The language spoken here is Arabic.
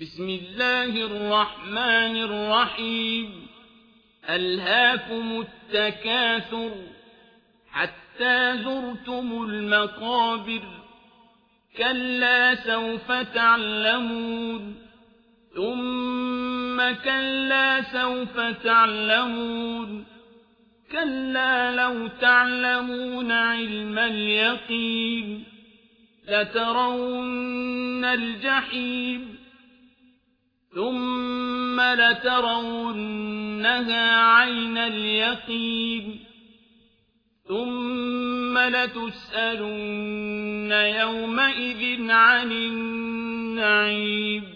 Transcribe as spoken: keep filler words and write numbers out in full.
بسم الله الرحمن الرحيم ألهاكم التكاثر حتى زرتم المقابر كلا سوف تعلمون ثم كلا سوف تعلمون كلا لو تعلمون علم اليقين لترون الجحيم ثم لترونها عين اليقين ثم لتسألن يومئذ عن النعيم